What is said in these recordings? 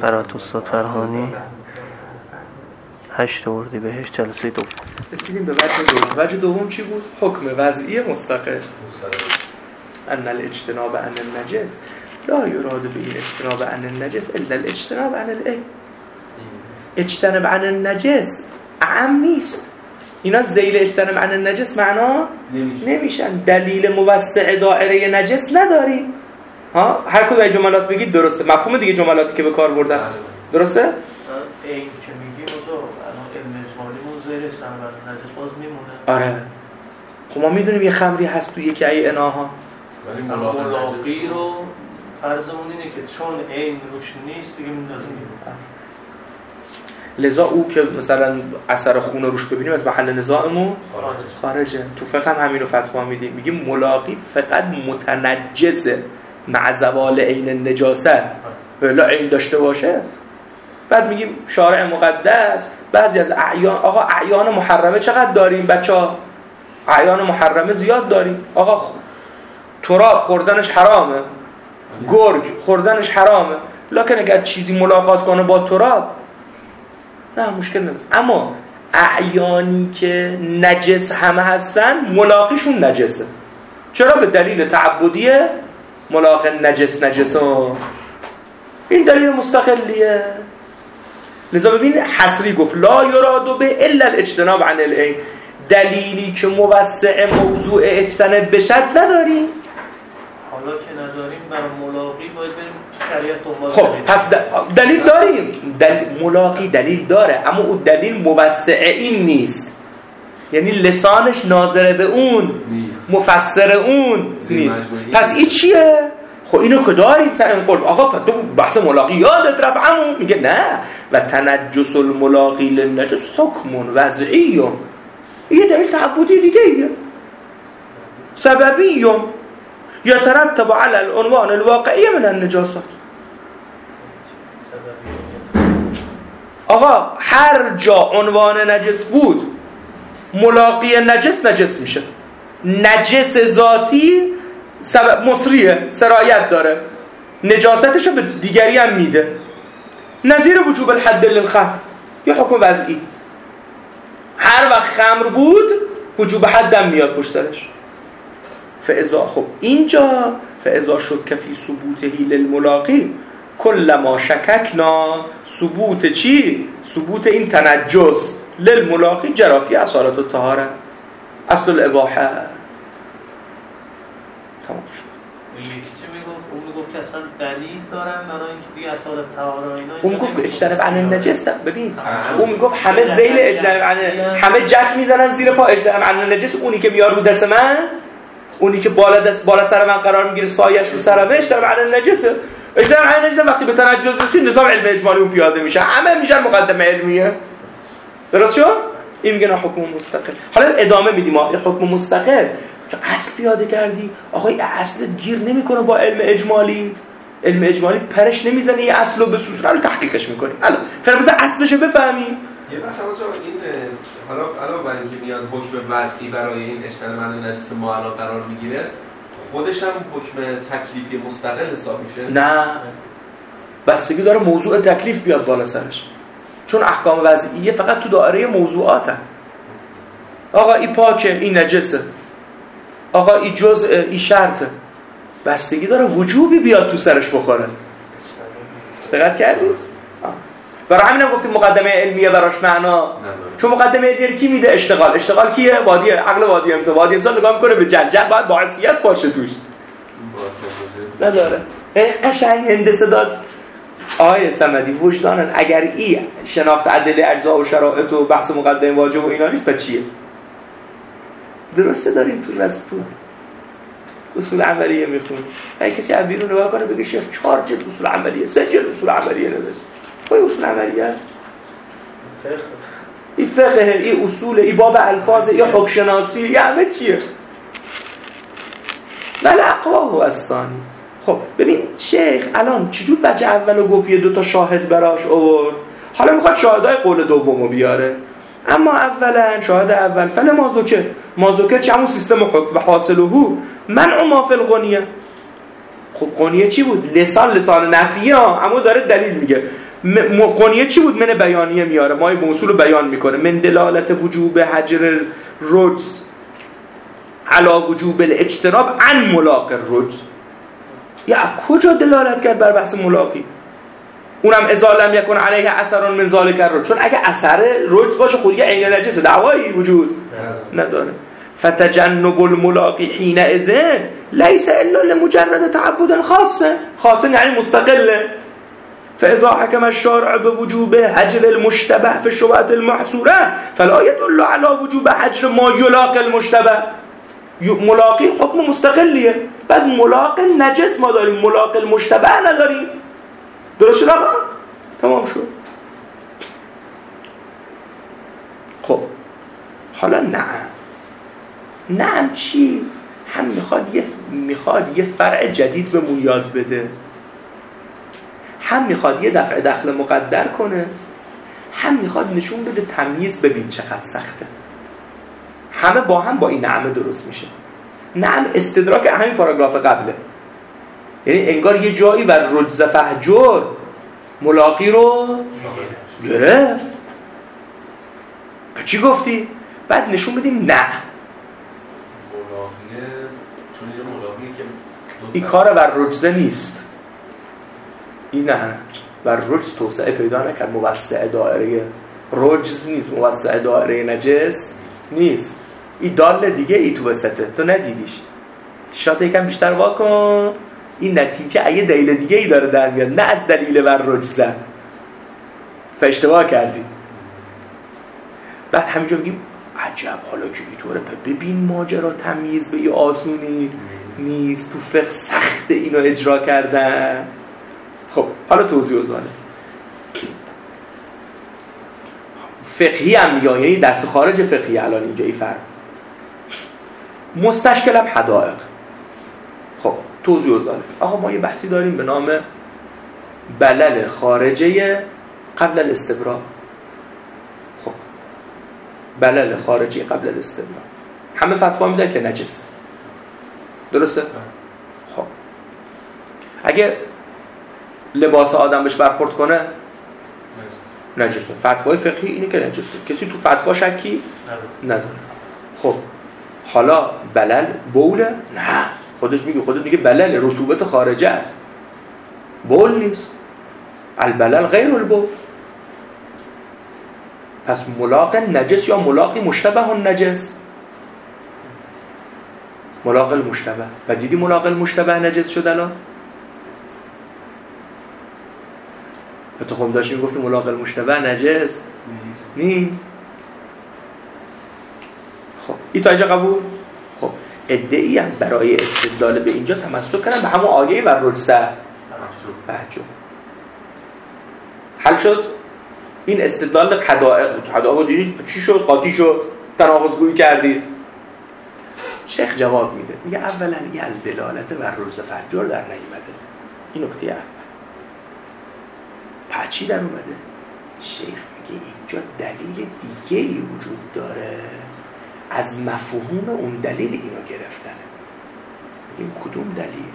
قرات استاد فرهانی 8 اردیبهشت جلسه دوم. رسیدیم به وجه دوم. وجه دوم چی بود؟ حکم وضعی مستقل. ان الاجتناب عن النجس لا یراد به این اجتناب عن النجس الا الاجتناب عن العین. اجتناب عن النجس عام نیست. اینا ذیل اجتناب عن النجس معنا نمیشن. دلیل موسع دایره نجس نداریم. ها هر کدوم از جملات بگید درسته. مفهوم دیگه جملاتی که به کار بردن درسته؟ این که میگیم تو الان علم اجمالی موضوع اجتناب عن النجس باز میمونه. آره. خب ما میدونیم یه خمری هست تو یکی ای اناها. ولی ملاقی رو فرضمون اینه که چون عین روش نیست دیگه میندازیم. لذا او که مثلا اثر خون روش ببینیم از محل نزاعمون خارجه. تو فقه هم همین رو فتوا میدیم، میگیم ملاقی فقط متنجسه مع زوال عین النجاسه، ولی عین داشته باشه. بعد میگیم شارع مقدس بعضی از اعیان، آقا اعیان محرمه چقدر داریم بچه‌ها؟ اعیان محرمه زیاد داریم. آقا تراب خوردنش حرامه، گرگ خوردنش حرامه، لکن اگر چیزی ملاقات کنه با تراب نه مشکل نداره. اما اعیانی که نجس همه هستن ملاقیشون نجسه. چرا؟ به دلیل تعبدیه. ملاقی نجسه این دلیل مستقلیه. لذا ببین حصری گفت لا یراد به الا الاجتناب عن العین. دلیلی که موسع موضوع اجتناب بشد نداریم. حالا که نداریم برای ملاقی باید بریم شریعت دنبال. خب پس دلیل داریم. ملاقی دلیل داره، اما اون دلیل موسع این نیست. یعنی لسانش ناظر به اون مفسر اون نیست. پس این چیه؟ خب اینو که داریم سن قول. آقا پس تو بحث ملاقی یادت رفت عمو؟ میگه نه. و تنجس الملاقی للنجس حکم وضعی. یه دلیل تعبدی دیگه ایه. سببی یترتب علی العنوان الواقعی من النجاسات. آقا هر جا عنوان نجس بود ملاقی نجس میشه. نجس ذاتی سبب مصریه، سرایت داره، نجاستشو به دیگری هم میده. نظیر وجوب الحد للخمر، یه حکم وضعی. هر وقت خمر بود وجوب حد هم میاد پشت سرش. فاذا خب اینجا فاذا شک فی ثبوته للملاقی کل ما شککنا ثبوت چی؟ ثبوت این تنجس للملاقی جرافی اصالت الطهاره اصل الاباحه. تمام شد. اون میگفت که اصلا دلیل دارن برای اینکه دیگه اصالت طهاره اینا. اون میگفت اجتناب عن النجس. ببین اون میگفت همه ذیل اجتناب عن، همه جک میزنن زیر پا اجتناب عن النجس. اونی که میاد رو دست من، اونی که بالا سر من قرار میگیره، سایه‌اش رو سرمه، اجتناب عن النجس. اجتناب عن النجس وقتی به تنجس رسید نظام علم اجمالی اون پیاده میشه، همه میشن مقدمه علمیه. درست شد؟ این میگه حکم مستقل. حالا ادامه میدیم. حکم مستقل اصل پیاده کردی، آقا این اصل گیر نمیکنه با علم اجمالی. علم اجمالی پرش نمیزنه یه اصل رو به صورت رو تحقیقش میکنی. الان فرض اصلش بفهمیم. یه مثلا این حالا برای اینکه میاد حکم وضعی برای این اجتناب عن النجس ما الان قرار میگیره، خودش هم حکم تکلیفی مستقل حساب میشه؟ نه، بستگی داره موضوع تکلیف بیاد بالا سرش، چون احکام وضعیه فقط تو دایره موضوعاته. آقا این پاکه، این نجسه، آقا این جزء، این شرطه. بستگی داره وجوبی بیاد تو سرش بخوره. دقت کردید؟ برای همینم گفتیم مقدمه علمیه براش معنا. چون مقدمه علمیه کی میده؟ اشتغال کیه؟ وادی عقل، وادی امتحان. وادی انسان نگاه میکنه به جل باید با حیثیت باشه توش. نداره. قشنگ هندسه داد. آیه صمدی وجدانن اگر این شناخت ادله اجزا و شرایط و بحث مقدمه واجب و اینا نیست پس چیه؟ درسته داریم تو اصول عملیه میخونیم. اگه کسی از بیرون نگاه کنه بگه شیخ 4 جلد اصول عملیه، 3 جلد اصول عملیه نوشت. خب اصول عملیه این فقه، این اصول، این باب الفاظ، این حکم شناسی، این همه چیه؟ ولی اقواه و استانی. خب ببین شیخ الان چجور بچه اولو گفت یه 2 تا شاهد براش آورد، حالا میخواد شاهدای قول دومو بیاره. اما اولا شاهد اول فل مازوکه چه همون سیستم حکم حاصله منع ما فی الغنیه. خب غنیه چی بود؟ لسان نفیه اما داره دلیل میگه. قنیه چی بود؟ من بیانیه میاره، مای موصول رو بیان میکنه. من دلالت وجوب حجر رجز علا وجوب الاجتناب عن ملاق الرجز. یا کجا دلالت کرد بر بحث ملاقی؟ اونم اذا لم یکن علیه اثر من ذلک الرجز، چون اگه اثر رجز باشه خود یه عین نجسه، دعوایی وجود نداره. فتجنب الملاقی حینئذ لیس الا لمجرد تعبد خاصه یعنی مستقله. فاذا حكم الشارع بوجوب حجر المشتبه في الشبهات المحصوره فلا يدل على وجوب حجر ما يلاقي المشتبه. ملاقی حکم مستقلیه، بعد ملاقی نجس ما داریم، ملاقی المشتبه نداریم. درست شد آقا؟ تمام شد. خب حالا نعم چی؟ هم میخواد یه فرع جدید به یاد بده، هم میخواد یه دفع دخل مقدر کنه، هم میخواد نشون بده تمییز ببین چقدر سخته. همه با هم با این نعمه درست میشه. نعم استدراک همین پاراگراف قبله، یعنی انگار یه جایی بر رجز فهجر ملاقی رو گرفت. چی گفتی؟ بعد نشون بدیم نه ملاقیه، چون اینجا ملاقیه که این کار بر رجزه نیست. این نه بر رجز توسعه پیدا نکرد، موسع دائره رجز نیست، موسع دائره نجس نیست. این دال دیگه ای تو وسطه، تو ندیدیش. شاید یکم بیشتر واکن، این نتیجه اگه دلیل دیگه ای داره در میاد، نه از دلیل بر رجزه. فاشتباه کردی. بعد همینجا میگیم عجب حالا که اینطوره، ببین ماجرا تمییز به یه آسونی نیست، تو فقه سخت اینو اجرا کردن. خب حالا توضیح وزانه فقهی هم میگه، یعنی درس خارج فقهی الان اینجا ای فرق مستشکلم حدائق. خب توضیح وزانه آقا ما یه بحثی داریم به نام بلل خارجه قبل الاستبراء. خب بلل خارجی قبل الاستبراء همه فتوا میدن که نجسه، درسته؟ خب اگه لباس آدم بهش برخورد کنه نجسه. فتوای فقهی اینه که نجسه، کسی تو فتوا شکی نداره. خب حالا بلل بوله؟ نه، خودت میگه بلل رطوبت خارجه است، بول نیست. البلل غیر البول. پس ملاق نجس یا ملاقی مشتبه نجس؟ ملاق المشتبه. و دیدی ملاق المشتبه نجس شد الان؟ تو خب داشتی میگفتی ملاق المشتبه نجس نیست. خب این تا اینجا قبول؟ خب ادعی هم برای استدلال به اینجا تمسک کردن به همون آیه و رجزه فهجر. حل شد این استدلال حدائق بود. حدائق دیدید چی شد؟ قاطی شد، تناقض‌گویی کردید. شیخ جواب میده، میگه اولا یه از دلالت بر رجزه فهجر در نیامده. این نکته اول. پچی در اومده؟ شیخ میگه اینجا دلیل دیگه ای وجود داره، از مفهوم اون دلیل اینو گرفتنه. این کدوم دلیل؟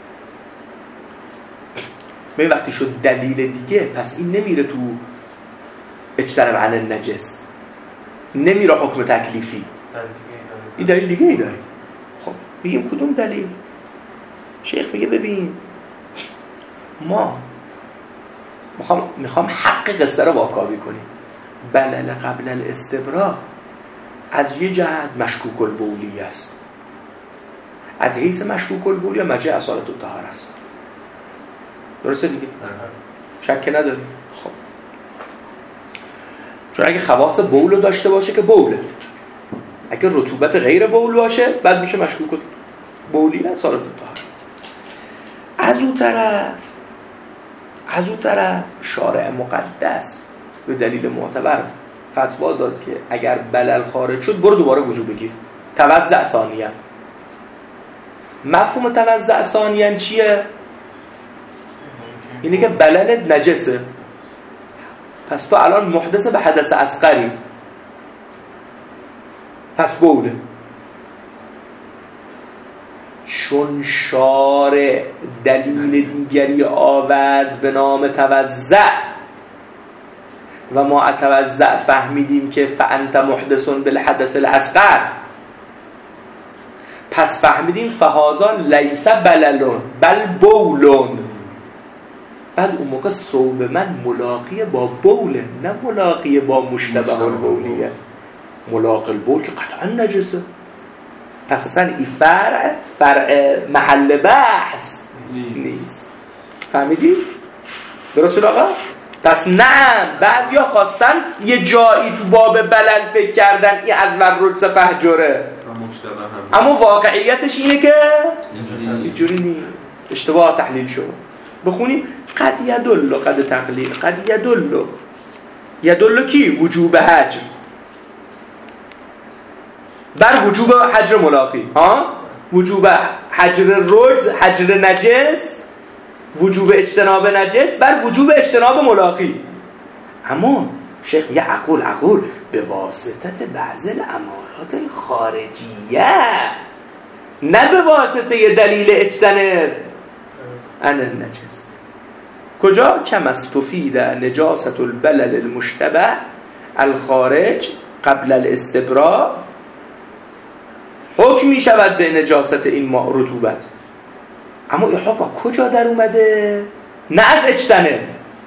به وقتی شد دلیل دیگه، پس این نمیره تو اجتناب عن النجس، نمیره حکم تکلیفی، این دلیل دیگه ای داره. خب بگیم کدوم دلیل؟ شیخ میگه ببین ما میخوام حق قصه رو واکاوی کنیم. بلل قبل الاستبراء از یه جهت مشکوک البولی است، از حیث مشکوک البولی مجه اصالت الطهاره است. درسته دیگه؟ شک نداره. خب چون اگه خواص بول رو داشته باشه که بوله، اگه رطوبت غیر بول باشه بعد میشه مشکوک بولی اصالت الطهاره. از اون طرف شارع مقدس به دلیل معتبر فتوا داد که اگر بلل خارج شد برو دوباره وضو بگیر، توضع ثانیاً. مفهوم توضع ثانیاً چیه؟ اینه که بلل نجسه، پس تو الان محدث به حدث اصغری، پس بوله. چون شارع دلیل دیگری آورد به نام توزع و ما اتوزع فهمیدیم که فانت محدث بالحدث الاصغر، پس فهمیدیم فهذا لیس بللون بل بولون. بعد اون موقع صوب من ملاقی با بوله، نه ملاقی با مشتبه البولیه. ملاقی البول که قطعا نجسه. پس اصلا این فرع محل بحث نیست. فهمیدی؟ درست آقا؟ پس نه، بعضیا خواستن یه جایی تو باب بلل فکر کردن این از وررجس فهجره، اما واقعیتش اینه که اینجوری نیست، اشتباه تحلیل شد. بخونیم قد یدل قد تقلیل قد یدل کی؟ وجوب حجر، بر وجوب حجر ملاقی، وجوب حجر رجز، حجر نجس، وجوب اجتناب نجس بر وجوب اجتناب ملاقی. اما شیخ میگه عقول به واسطه بعض الامارات الخارجیه، نه به واسطه دلیل اجتناب عن النجس. کجا؟ کما استفید نجاست البلل المشتبه الخارج قبل الاستبراء، حکم می شود به نجاست این ماء رطوبت. اما این حکم کجا در اومده؟ نه از اجتناب،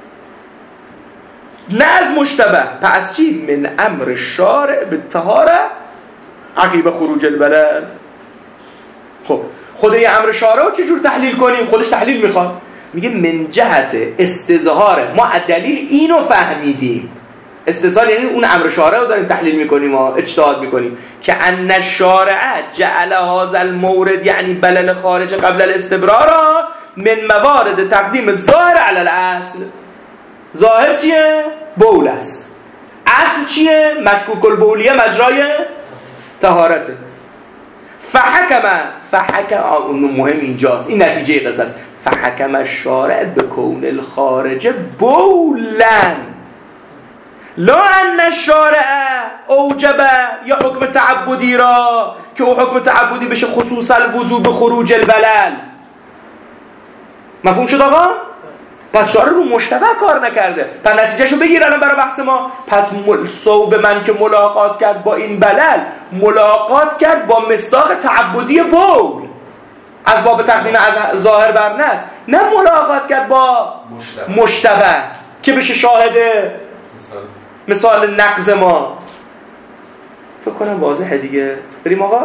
نه از مشتبه. پس چی؟ من امر شارع به طهاره عقیب خروج البلل. خب خود این امر شارع رو چجور تحلیل کنیم؟ خودش تحلیل میخواد. میگه من جهت استظهار ما دلیل اینو فهمیدیم. استظهار یعنی اون امر شارع رو داریم تحلیل میکنیم و اجتهاد میکنیم که ان الشارع جعل هذا المورد یعنی بلل خارج قبل الاستبرار من موارد تقدیم ظاهر علی الاصل. ظاهر چیه؟ بول است. اصل چیه؟ مشکوک البولیه مجرای طهارته. فحکم اون مهم اینجاست، این نتیجه قصه است. فحکم الشارع بکون الخارج بولن لا ان الشارع اوجب یا حکم تعبدی را که او حکم تعبدی بشه خصوصا الوضوء به خروج البلل. مفهوم شد آقا؟ پس شارع رو مشتبه کار نکرده. تا نتیجهشو بگیرن برای بحث ما. پس صوب من که ملاقات کرد با این بلل، ملاقات کرد با مصداق تعبدی بول از باب تقدیم از ظاهر بر نص، نه ملاقات کرد با مشتبه که بشه شاهد مثال نقض ما. فکر کنم واضحه دیگه. بریم آقا.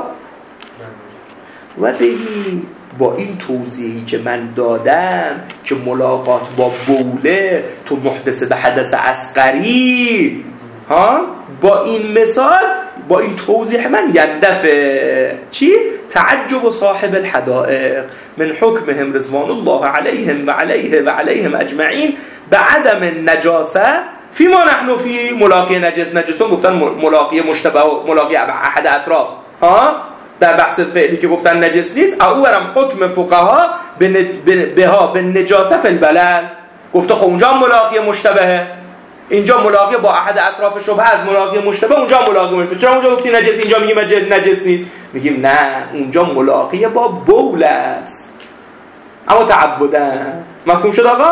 و بگی با این توضیحی که من دادم که ملاقات با بوله تو محدث به حدث اصغری، با این مثال، با این توضیح من یندفع چی؟ تعجب صاحب الحدائق من حکمهم رضوان الله علیهم و علیه و علیهم اجمعین به عدم النجاسه فی ما نحن فی ملاقی نجسون گفتن ملاقی مشتبه و ملاقی احد اطراف، در بحث فعلی که گفتن نجس نیست، او برم حکم فقها به نجاسه فی البلل گفته. خب اونجا ملاقی مشتبه، اینجا ملاقی با احد اطراف شبهه از ملاقی مشتبه، اونجا ملاقی مشتبه. چرا اونجا گفتی نجس اینجا میگیم نجس نیست؟ میگیم نه، اونجا ملاقی با بول است اما تعبدن. مفهوم شد آقا؟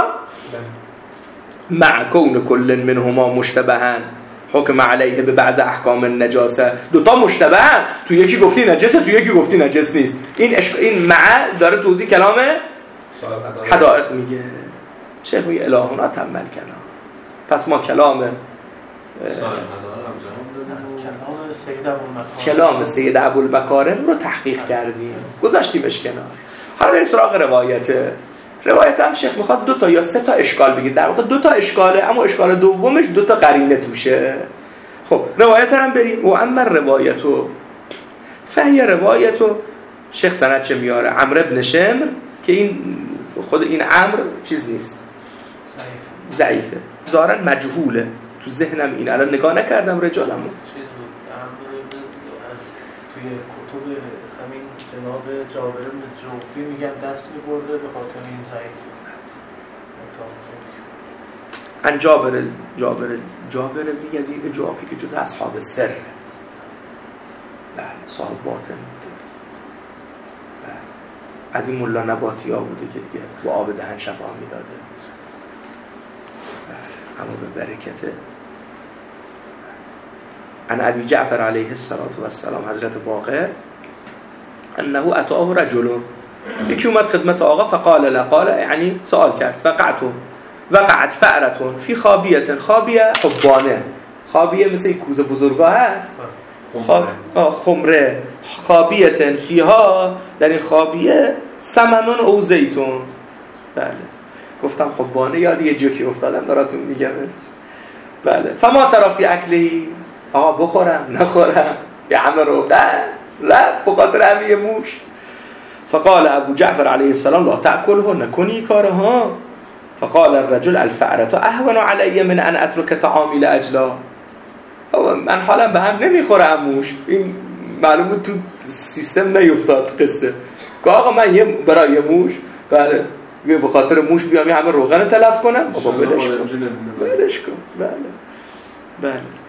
مع کون کل منهما مشتبهن حکم علیه به بعض احکام النجاسه. دوتا مشتبه هم، تو یکی گفتی نجسه، تو یکی گفتی نجس نیست. این مع داره توضیح کلام حدائق میگه. شیخ میگه الهونا تمل کلام. پس ما کلام سید ابوالمکارم رو تحقیق کردیم، گذاشتیمش کنار. حالا بریم سراغ روایت هم شیخ میخواد 2 تا یا 3 تا اشکال بگید. در واقع 2 تا اشکاله، اما اشکال دومش 2 تا قرینه توشه. خب روایت هم بریم. و اما روایتو فهی روایتو شیخ سند چه میاره؟ عمرو بن شمر که این خود این عمرو چیز نیست، ضعیفه، ظاهرا مجهوله. تو ذهنم این الان نگاه نکردم رجالمو چیز بود. از توی کتب همین جناب جابر بن جوفی میگن دست می‌برده به خاطر این ضعیف. ان جابر بن یزید جعفی که جز اصحاب سر، بله صاحب باطن، از این ملا نباتی‌ها بوده که دیگه با آب دهن شفا میداده. اما به برکت عن ابی جعفر علیه السلام حضرت باقر انه اتاه رجل، یکی اومد خدمت آقا فقال لا، قال یعنی سوال کرد، وقعت فأرة فی خابیه، خابیه حبانه، خابیه مثل این کوزه بزرگا هست، خمره، خابیه فیها، در این خابیه سمنون او زیتون. بله گفتم حبانه یاد یه جوکی افتادم براتون میگم. بله فما ترى فی اکلی، آقا بخورم نخورم یه همه رو لا بخاطر همه موش. فقال ابو جعفر علیه السلام لا تأکله، نکنی کارها. فقال الرجل الفأرة اهون علی من ان اترک طعامی لاجلا، من حالم به هم نمیخوره اموش. این معلومه تو سیستم نیفتاد قصه که آقا من یه برای موش، بله به خاطر موش بیام یه همه روغن تلف کنم، بابا ولش کن. بله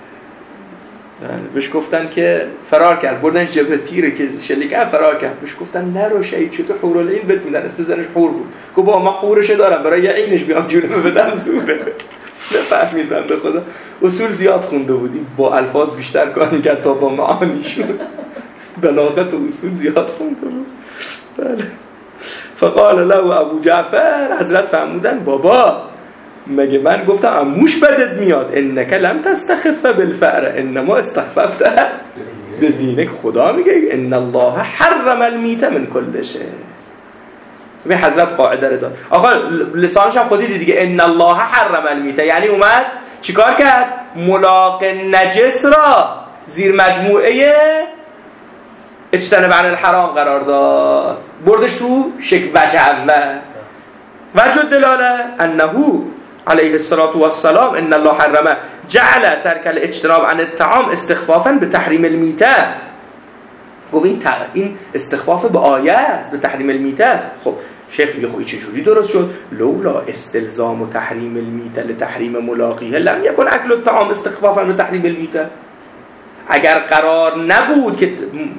بهش گفتن که فرار کرد، بردن جبهه تیره که شلیک فرار کرد. بهش گفتن نرو شهید شده، حورالعین بهت میدن، اسم زنش حور بود. گفت با من حورش دارم برای یه عینش بیام جونم بدم زوره. نفهمید بنده خدا، اصول زیاد خونده بودیم، با الفاظ بیشتر کار میکرد تا با معانیشون. بلاغت و اصول زیاد خونده بود. بله فقال له ابو جعفر، حضرت فرمودن بابا مگه من گفتم اموش بدت میاد؟ انک لم تستخف بالفأر انما استخففت بدینک. خدا میگه ان الله حرم المیت من کل شیء. به حضرت قاعده رو داد. آقا لسانش هم خودی دیگه، ان الله حرم المیت، یعنی اومد چیکار کرد؟ ملاق نجس را زیر مجموعه اجتناب عن الحرام قرار داد، بردش تو شکل وجه اول. وجه دلاله انه علیه السلام ان الله حرمه جعل ترک الاجتناب عن الطعام استخفافا به تحریم المیته. گفت این استخفاف به آیه است، به تحریم المیته است. خب شیخ میگه خب این چجوری درست شد؟ لولا استلزام و تحریم المیته لتحریم ملاقیه لم یکن اکل الطعام استخفافا به تحریم المیته. اگر قرار نبود که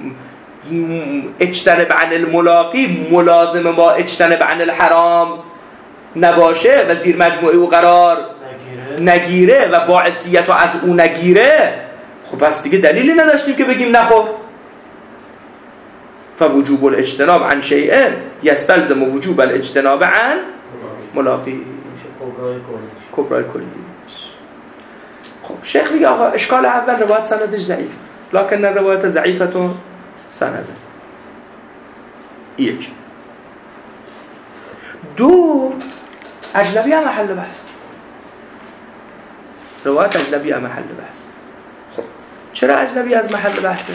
اجتنب عن الملاقی ملازم با اجتنب عن الحرام نباشه و زیر مجموعه او قرار نگیره و باعثیت از او نگیره، خب پس دیگه دلیلی نداشتیم که بگیم نخور. فوجوب الاجتناب عن شیء یستلزم وجوب الاجتناب عن ملاقی. کبرای کلی. خب شیخ میگه آقا اشکال اول روایت سندش ضعیف، لکن روایت ضعیفتون سنده. یک. دو، اجنبی هم محل بحث، روایت اجنبی هم محل بحث. خب چرا اجنبی از محل بحثه؟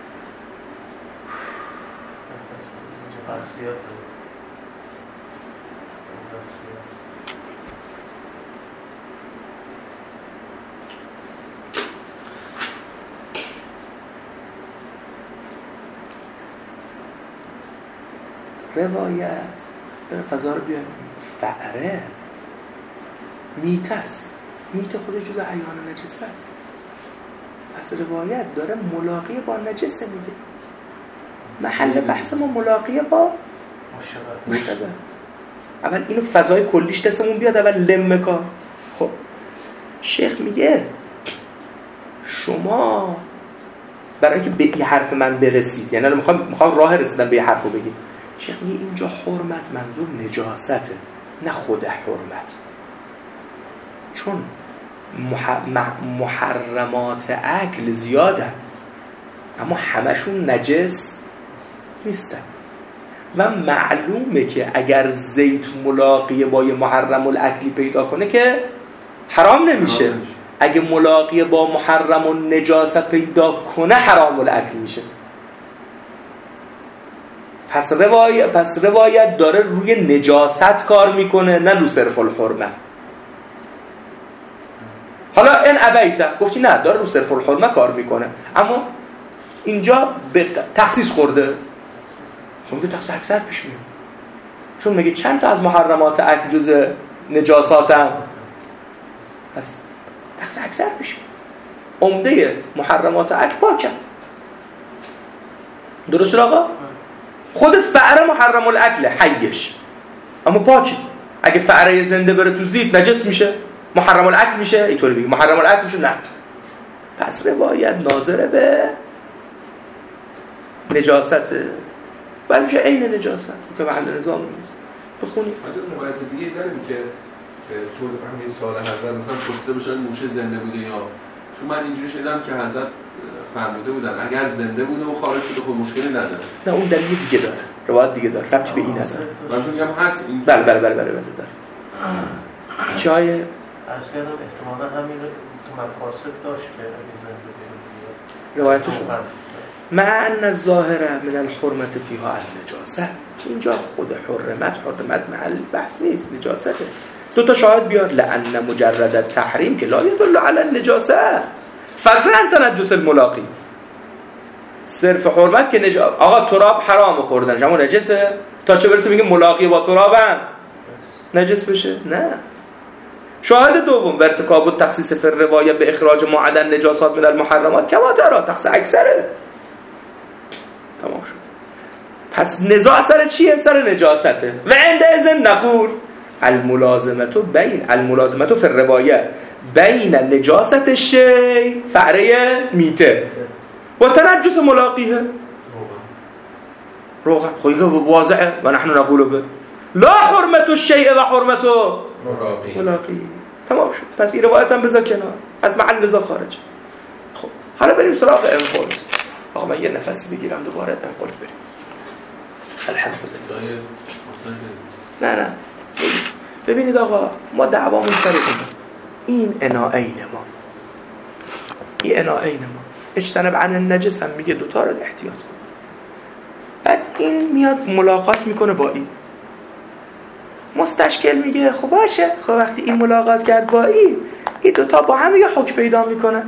روایت قضا رو بیایم، فأره میت است، میت خود جز حیوان نجس است. پس روایت داره ملاقی با نجس میگه، محل بحث ما ملاقی با مشتبه. اول اینو فضای کلیش دستمون بیاد، اول لمه کار. خب شیخ میگه شما برای اینکه به این حرف من برسید، یعنی میخوام راه رسیدن به یه حرفو بگیم، شیخ میگه اینجا حرمت منظور نجاسته، نه خود حرمت. چون محرمات اکل زیاده اما همشون نجس نیستن و معلومه که اگر زیت ملاقی با یه محرم الاکلی پیدا کنه که حرام نمیشه. اگه ملاقی با محرم النجاست پیدا کنه حرام الاکل میشه. پس روایت داره روی نجاست کار میکنه، نه رو صرف الحرمه. حالا این ابیته گفتی نه داره رو صرف الحرمه کار میکنه، اما اینجا به تخصیص خورده. خب تخصیص اکثر پیش میاد، چون میگه چند تا از محرمات اکل جز نجاسات هم هست، تخصیص اکثر پیش میاد. عمده محرمات اکل پاکه. درست آقا؟ خود فأره محرم الاکل حیش اما پاکه. اگه فأره زنده بره تو زیت نجس میشه، محرم الاکل میشه. اینطوری بگی محرم الاکل میشه؟ نه. پس روایت ناظر به نجاسته ولی میشه عین نجاست که محل نظام نیست. بخونیم مثلا روایت دیگه داریم که تو همین سوال حضرت مثلا پرسیده باشن موشه زنده بوده یا، چون من اینجوری شنیدم که حضرت فرموده بودن اگر زنده بوده و خارج شده خب مشکلی نداره. نه اون دلیل دیگه داره، روایت دیگه داره، ربطی به این نداره. من میگم هست این. بله داره. جای عرض کردم احتمالا همین تو مقاصد داشت که اگه زنده بوده روایتشون مع ان الظاهر من الحرمت فیها النجاسه. اینجا خود حرمت محل بحث نیست، نجاسته. دو تا شاهد بیار لأن مجرد التحریم که لا يدل على النجاسه فضلا عن تنجس الملاقی. صرف حرمت که آقا تراب حرام خوردن شما نجسه تا چه برسه میگه ملاقی با ترابم نجس بشه؟ نه. شاهد دوم ارتکاب التخصیص فی الروایه به اخراج ما عدا النجاسات من المحرمات کما ترى تخصیص اکثره. تمام شد. پس نزاع سر چیه؟ سر نجاسته. و عندئذ نقول الملازمه فی الروایه بین نجاست الشیء فعره میته و تنجس ملاقیه روغن. خیلی واضحه و نحن نقول به لا حرمت الشیء و حرمت ملاقیه. تمام شد. پس این روایت هم بذار کنار، از محل نزاع خارج. خب حالا بریم سراغ انقلت. آقا من یه نفسی بگیرم دوباره انقلت بریم. الحمدلله. نه ببینید آقا ما دعوامون سر این اناعین ما اجتنب عن النجس هم میگه دوتا رو احتیاط کن. بعد این میاد ملاقات میکنه با این مستشکل میگه خب باشه، خب وقتی این ملاقات کرد با این دوتا با هم یه حکم پیدا میکنن،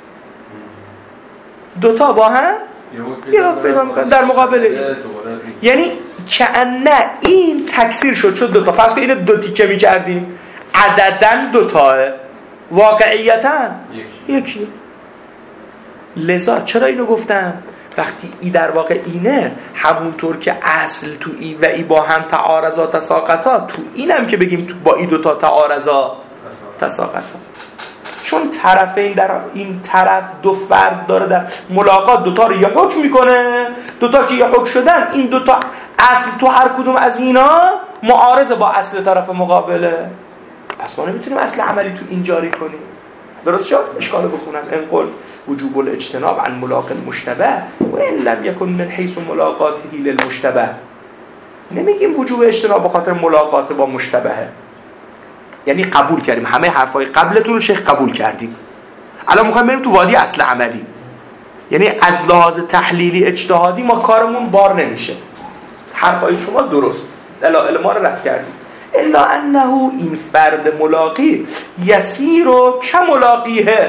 دوتا با هم یه حکم پیدا میکنن در مقابل این. یعنی کأنه این تکثیر شد دوتا. فرض کن اینو دو تیکه میکردیم عددن دوتاه واقعیتا یکی. لذا چرا اینو گفتم؟ وقتی ای در واقع اینه همونطور که اصل تو ای و ای با هم تعارضات تساقطات، تو اینم که بگیم تو با ای دوتا تعارضات تساقطات، چون طرفین در این طرف دو فرد داره در ملاقات دوتا رو یه حکم میکنه، دوتا که یه حکم شدن این دوتا اصل تو هر کدوم از اینا معارضه با اصل طرف مقابله. پس ما نمیتونیم اصل عملی تو این جاری کنیم. درست شد؟ اشکال بخونم. انقل وجوب الاجتناب عن ملاق المشتبه و ان لم يكن من حيث ملاقاته للمشتبه. نمیگیم وجوب اجتناب بخاطر ملاقات با مشتبهه، یعنی قبول کردیم همه حرفای قبلتون رو شیخ قبول کردیم، الان میخوایم بریم تو وادی اصل عملی، یعنی از لحاظ تحلیلی اجتهادی ما کارمون بار نمیشه، حرفای شما درست، دلایل ما رو رد کردیم. الا انه این فرد ملاقی یسیر و کملاقیه،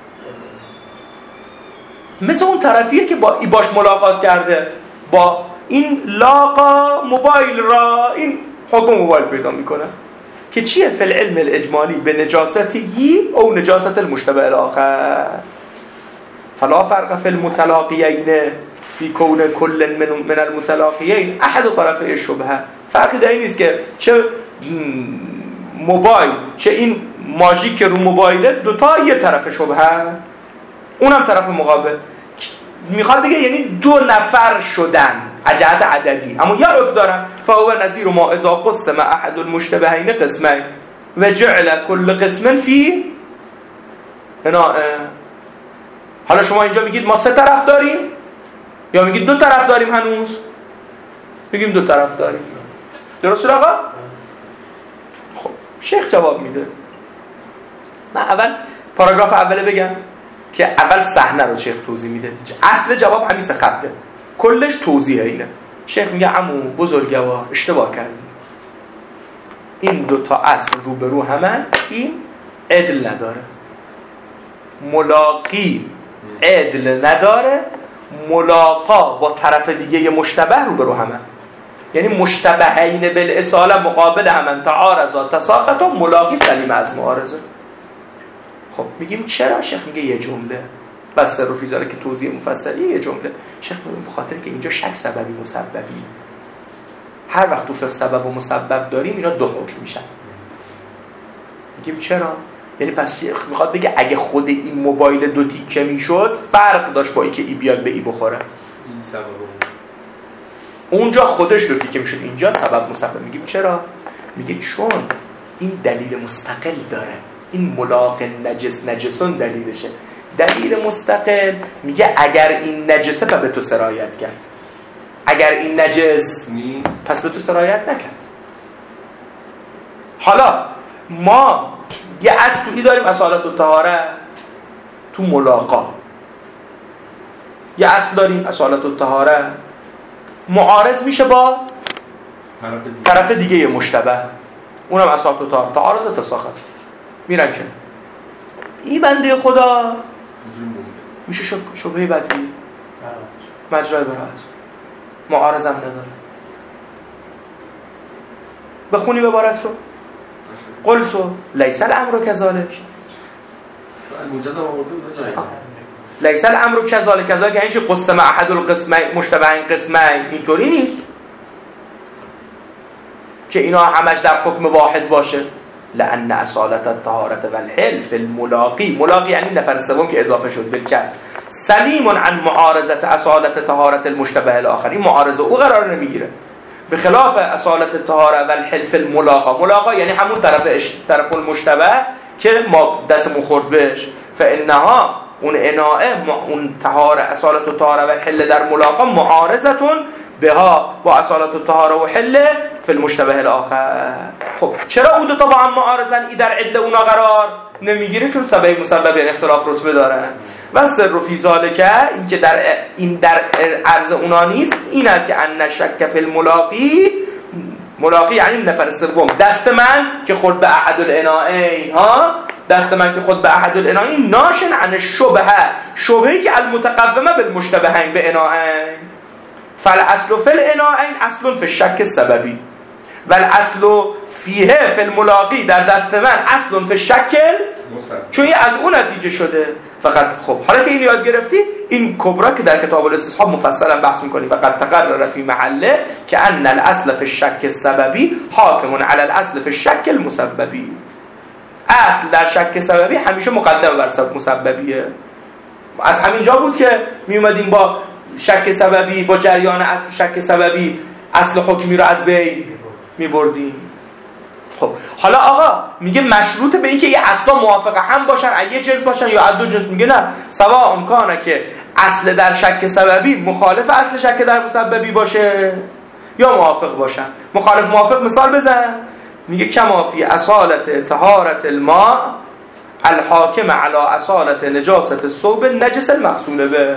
مثل اون طرفیه که باش ملاقات کرده، با این لاقا موبایل را این حکم موبایل پیدا میکنه که چیه؟ فی العلم الاجمالی به نجاستی او نجاست المشتبه الاخر فلا فرق فی المتلاقیین فی کون کل من المتلاقیین احد طرفی الشبهه. فرقی در این نیست که چه موبایل چه این ماژیک رو موبایله دوتا یه طرف شبهه، اونم طرف مقابل. میخواد بگه یعنی دو نفر شدن جهت عددی اما یا حکم دارن. فهو نظیر ما اذا قسم احد المشتبهین قسمین و جعل کل قسم فی اناء. حالا شما اینجا میگید ما سه طرف داریم یا میگید دو طرف داریم؟ هنوز میگیم دو طرف داریم. درست آقا؟ خب شیخ جواب میده. من اول پاراگراف اوله بگم که اول صحنه رو شیخ توضیح میده. اصل جواب همین سه خطه، کلش توضیحه. اینه شیخ میگه عمو بزرگوار اشتباه کردی، این دوتا اصل روبرو همن، این عدل نداره، ملاقی عدل نداره، ملاقا با طرف دیگه مشتبه روبرو همن، یعنی مشتبهین بالاصاله مقابل همن، تعارضا تساقطا، ملاقی سلیم از معارضه. خب میگیم چرا؟ شیخ میگه یه جمله بس رو فیزاره که توضیح مفصلی یه جمله. شیخ میگه بخاطر که اینجا شک سببی مسببی، هر وقت تو فقه سبب و مسبب داریم اینا دو حکم میشن. میگیم چرا؟ یعنی پس میخواد بگه اگه خود این موبایل 2 تیکه میشد فرق داشت با اینکه ای بیاد به ای بخوره. این سبب اونجا خودش 2 تیکه میشد، اینجا سبب مسبب. میگیم چرا؟ میگه چون این دلیل مستقل داره. این ملاق نجسون دلیلشه. دلیل مستقل میگه اگر این نجسه به تو سرایت کرد، اگر این نجس نیست پس به تو سرایت نکرد. حالا ما یه اصلی داریم اصالت الطهاره تو ملاقا، یه اصل داریم اصالت الطهاره معارض میشه با طرف دیگه مشتبه، اونم اصالت الطهاره تعارض تساخط میرن که این بنده خدا میشه شبهه بدی مجرای براحت معارضم نداره. بخونی عبارت رو قلتو لیس الامر کذالک، لیس الامر کذالک که اینش قسم احد القسمین مشتبهین قسمین، اینطوری نیست که اینا همش در حکم واحد باشه. لأن اصالت الطهارة والحل فی الملاقی، ملاقی یعنی نفر سوم که اضافه شد بالکسر، سلیم عن معارضت اصالت طهارت المشتبه الاخر، این معارضه او قرار نمیگیره. به خلاف اصالت الطهارة والحل فی الملاقا، ملاقا یعنی همون طرف المشتبه که ما دستمون خورد بهش، فانها اون اناء اون طهاره اصالت الطهارة والحل در ملاقا معارضتون بها با اصالت الطهارة و حل فی المشتبه الاخر. خب چرا اون دو تا با هم معارضن؟ ای در عدل اونا قرار نمیگیره چون سبب مسبب یعنی اختلاف رتبه دارن. و سر فی ذالک، این که در عرض اونا نیست این است که ان شک فی الملاقی، ملاقی یعنی نفر سوم، دست من که خود به احد الانائین ها، دست من که خود به احد الانائین ناشن عن شبهه‌ای که المتقومه بالمشتبهین به انائین. فالاصل فی الانائین اصل فی الشک السببی و الاصل فیه فی الملاقی، در دست من اصل فی الشک، چون این از اون نتیجه شده. فقط خب حالا که این یاد گرفتی، این کبرا که در کتاب الاستصحاب مفصلا بحث می‌کنیم و قد تقرر فی محله که ان الاصل فی الشک السببی حاکم علی الاصل فی الشک المسببی. اصل در شک سببی همیشه مقدم بر مسببیه. از همینجا بود که می اومدیم با شک سببی، با جریان اصل شک سببی اصل حکمی رو از بین می بردیم. خب حالا آقا میگه مشروط به این که یه اصلا موافقه هم باشن، یه جنس باشن یا از دو جنس. میگه نه، سواء امکانه که اصل در شک سببی مخالف اصل شک در مسببی باشه یا موافق باشن. مخالف موافق مثال بزن. میگه کما فی اصالت طهارت الماء الحاکم علی اصالت نجاست الثوب نجس المغسول به.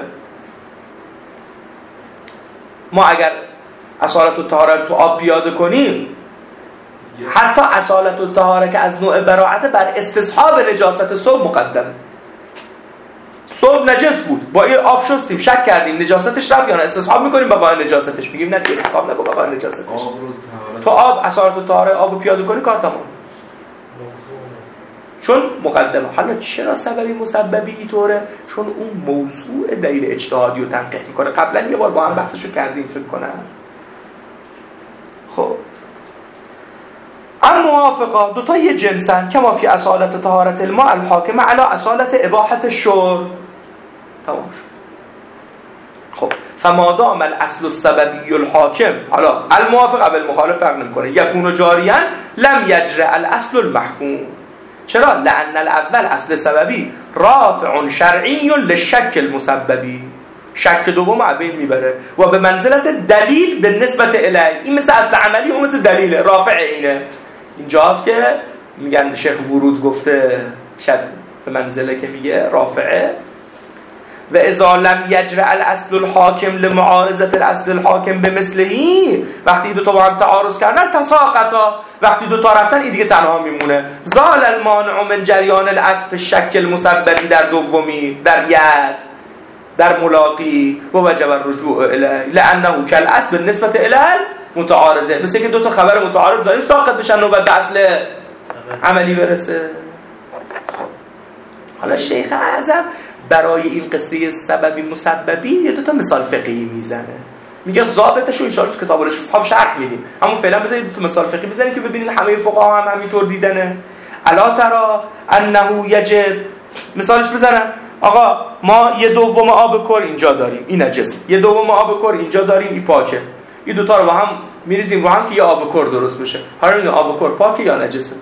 ما اگر اصالت الطهاره تو آب پیاده کنیم، حتی اصالت الطهاره که از نوع براعت بر استصحاب نجاست ثوب مقدم. ثوب نجس بود، با این آب شستیم، شک کردیم نجاستش رفت یا نه، استصحاب میکنیم بقای نجاستش. میگیم نه، استصحاب نکن بقای نجاستش. تو آب اصالت الطهاره آبو پیاده کنی کار تمام، چون مقدمه. حالا چرا سببی مسببی اینطوره؟ چون اون موضوع دلیل اجتهادی رو تنقیح میکنه. قبلا یه بار با هم بحثشو کردیم فکر کنم. خب الموافقه دو تا یه جنسن که ما فی اصالت طهارت الماء الحاکم علی اصالت اباحت الشرب. تمام شد. خب فمادام الاصل السببی الحاکم، حالا الموافق بالمخالف فرق نمیکنه، یکون جاریا لم یجرى الاصل المحکوم. چرا؟ لان الاول اصل سببی رافع شرعی للشک المسببی، شک دوم عبین میبره و به منزلت دلیل به نسبت الی. این مثل اصل عملی و مثل دلیل رافع اینه. اینجاست که میگن شیخ ورود گفته شد به منزله که میگه رافعه. و اذا لم یجرى الاصل الحاکم لمعارضه الاصل الحاکم بمثلهی، وقتی دو تا با هم تعارض کردن تساقطا، وقتی دو تا رفتن این دیگه تنها میمونه. زال المانع من جریان الاصل الشک المسببی در دومی، در ید، در ملاقی و وجب الرجوع الیه لانه کالاصل بالنسبه الی متعارضه. مثل که دو تا خبر متعارض داریم ساقط بشن نوبت به اصل عملی برسه. خب حالا شیخ اعظم برای این قصه سببی مسببی دو تا مثال فقهی میزنه. میگه ضابطش رو ان شاء الله تو کتاب الاستصحاب شرح میدیم، همون فعلا بذارید دو تا مثال فقهی بزنید که ببینید همه فقها هم همینطور دیدنه. الا ترى انه یجب، مثالش بزنم آقا ما یه دوم آب کر اینجا داریم این نجس، یه دوم آب کر اینجا داریم این پاکه، این دوتا رو با هم میریزیم رو هم که یه آب کر درست بشه. حالا این آب کر پاکه یا نجسه؟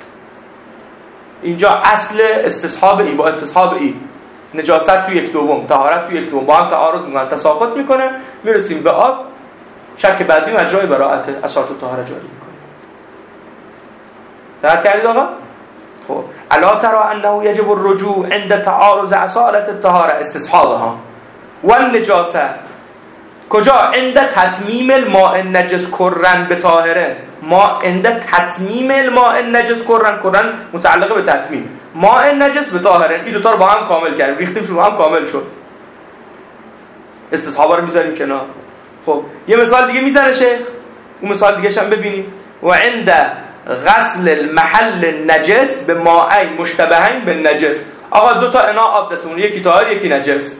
اینجا اصل استصحاب ای با استصحاب ای، نجاست تو یک دوم، طهارت تو یک دوم با هم تعارض میکنن، تساقط میکنه، میرسیم به آب، شک بعدی مجرای براءت اساس الطهاره جاری میکنه. دقت کردید آقا؟ خب الا ترى انه یجب الرجوع عند تعارض اصالت الطهاره استصحابها والنجاسه. کجا؟ عند تتمیم الماء النجس کرن به طاهره. ما عند تتمیم الماء النجس کرن متعلقه به تتمیم ماء النجس به طاهره. این دو تا رو با هم کامل کردیم، ریختیم شروع هم کامل شد، استصحابا رو میذاریم کنار. خب یه مثال دیگه میزنه شیخ، اون مثال دیگه هم ببینیم. و عند غسل المحل النجس به ماء مشتبهین بالنجس. آقا دو تا اناء آب دستمون، یکی طاهر یکی نجس،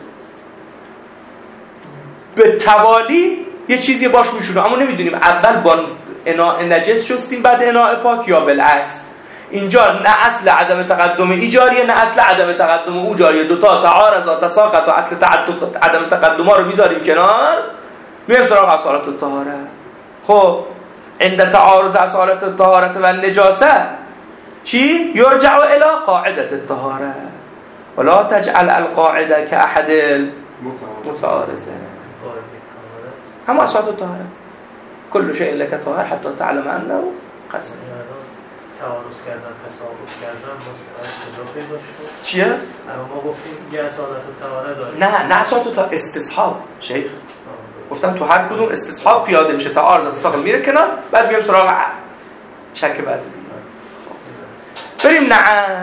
به توالی یه چیزی باش میشونه، اما نمیدونیم اول با اناء نجس شستیم بعد اناء پاک یا بالعکس. اینجا نه اصل عدم تقدم ای جاریه نه اصل عدم تقدم او جاریه، دوتا تعارض و تساقط و اصل عدم تقدم ها رو میذاریم کنار، میریم سراغ اصالت الطهاره. خب عند تعارض اصالت الطهاره و النجاسه چی؟ یرجع الى قاعده الطهاره ولا تجعل القاعده كاحد المتعارضه. هم اصالت الطهاره كل شيء لك طاهر حتى تعلم انه قسم. تعارض کردن، تساقط کردن، اضافه باشه. چیه؟ اما ما گفتیم یه اصالت الطهاره داریم. نه اصالت الطهاره استصحاب شیخ. گفتم تو هر کدوم استصحاب پیاده میشه، تعارض تساقط میره کنار، بعد میام سراغ شک بعدی. بریم. نه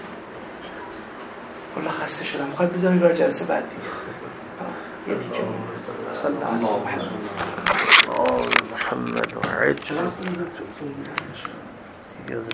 والله خسته شدم، میخواد بذاریم برای جلسه بعد دیگه. یه دیگه صلی الله علیه محمد و عجل